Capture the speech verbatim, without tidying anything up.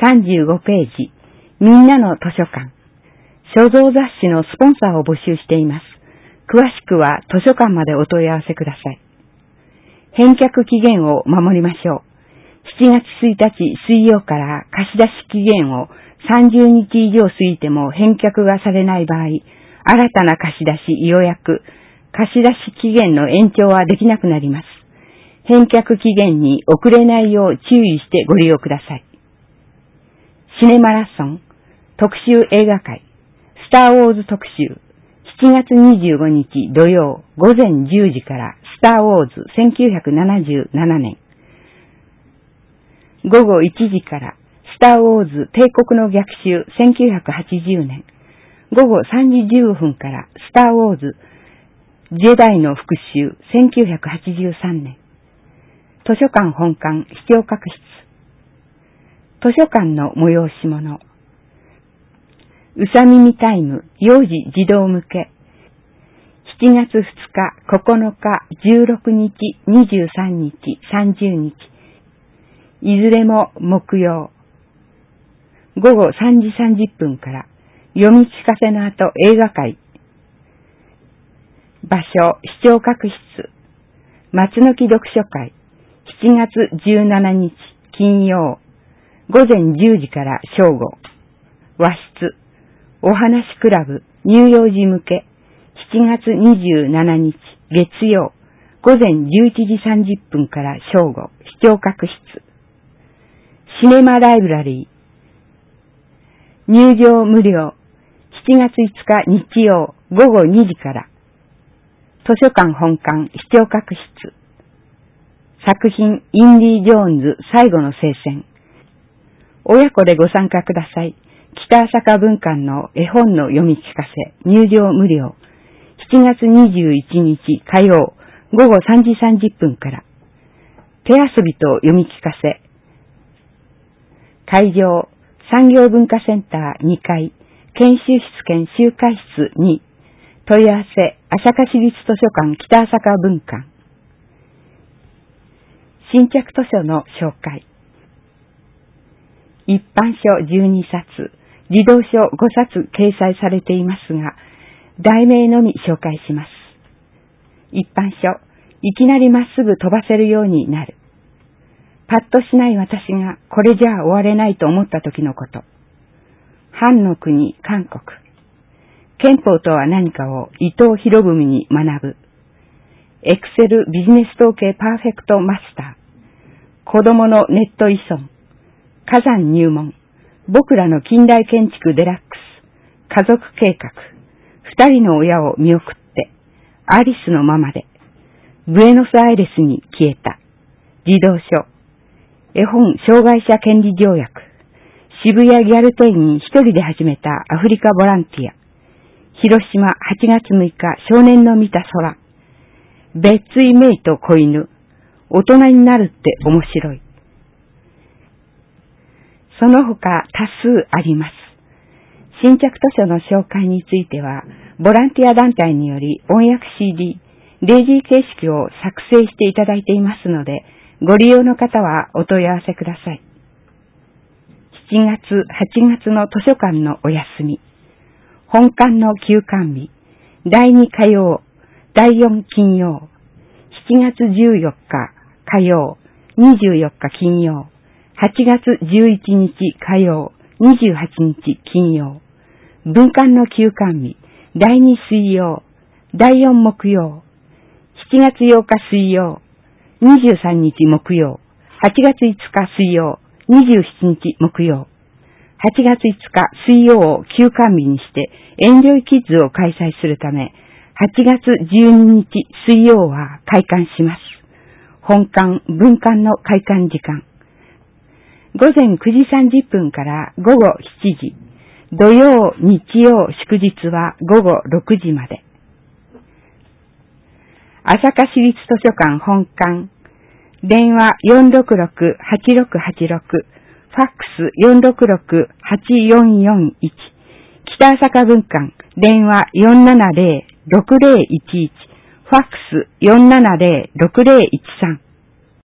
さんじゅうごページ、みんなの図書館。所蔵雑誌のスポンサーを募集しています。詳しくは図書館までお問い合わせください。返却期限を守りましょう。しちがつついたち水曜から貸し出し期限をさんじゅうにち以上過ぎても返却がされない場合、新たな貸し出し予約、貸し出し期限の延長はできなくなります。返却期限に遅れないよう注意してご利用ください。シネマラソン、特集映画会、スターウォーズ特集、しちがつにじゅうごにち土曜ごぜんじゅうじからスターウォーズせんきゅうひゃくななじゅうななねん。ごごいちじからスターウォーズ帝国の逆襲せんきゅうひゃくはちじゅうねん。ごごさんじじゅっぷんからスターウォーズジェダイの復讐せんきゅうひゃくはちじゅうさんねん。図書館本館視聴覚室。図書館の催し物。うさみみタイム幼児児童向け。しちがつふつか、ここのか、じゅうろくにち、にじゅうさんにち、さんじゅうにち。いずれも木曜。ごごさんじさんじゅっぷんから読み聞かせの後映画会。場所、視聴覚室。松の木読書会。しちがつじゅうしちにち金曜。ごぜんじゅうじから正午。和室。お話クラブ乳幼児向け。しちがつにじゅうしちにち月曜。ごぜんじゅういちじさんじゅっぷんから正午。視聴覚室。シネマライブラリー。入場無料。しちがついつか日曜ごごにじから。図書館本館視聴覚室。作品インディ・ジョーンズ最後の聖戦。親子でご参加ください。北朝霞文館の絵本の読み聞かせ入場無料。しちがつにじゅういちにち火曜ごごさんじさんじゅっぷんから。手遊びと読み聞かせ。会場産業文化センターにかい研修室兼集会室に。問い合わせ朝霞市立図書館北朝霞文館。新着図書の紹介。一般書じゅうにさつ、児童書ごさつ掲載されていますが、題名のみ紹介します。一般書、いきなりまっすぐ飛ばせるようになる。パッとしない私がこれじゃあ終われないと思った時のこと。漢の国、韓国。憲法とは何かを伊藤博文に学ぶ。エクセルビジネス統計パーフェクトマスター。子供のネット依存。火山入門。僕らの近代建築デラックス。家族計画。二人の親を見送って。アリスのままで。ブエノスアイレスに消えた。児童書。絵本障害者権利条約。渋谷ギャルテイに一人で始めたアフリカボランティア。広島はちがつむいか少年の見た空。別井メイと子犬。大人になるって面白い。その他多数あります。新着図書の紹介については、ボランティア団体により音訳 シーディー、デイジー形式を作成していただいていますので、ご利用の方はお問い合わせください。しちがつ、はちがつの図書館のお休み。本館の休館日。だいに火曜、だいよん金曜。しちがつじゅうよっか火曜、にじゅうよっか金曜。はちがつじゅういちにち火曜、にじゅうはちにち金曜。文館の休館日。だいに水曜、だいよん木曜。しちがつようか水曜、にじゅうさんにち木曜。はちがついつか水曜、にじゅうしちにち木曜。はちがついつか水曜を休館日にしてエンジョイキッズを開催するため、はちがつじゅうににち水曜は開館します。本館、文館の開館時間。ごぜんくじさんじゅっぷんからごごしちじ。土曜、日曜、祝日はごごろくじまで。朝霞市立図書館本館。電話 よんろくろく はちろくはちろく。ファックス よんろくろく はちよんよんいち。北朝霞文館。電話 よんななぜろ ろくぜろいちいち。ファックス よんななぜろくぜろいちさん。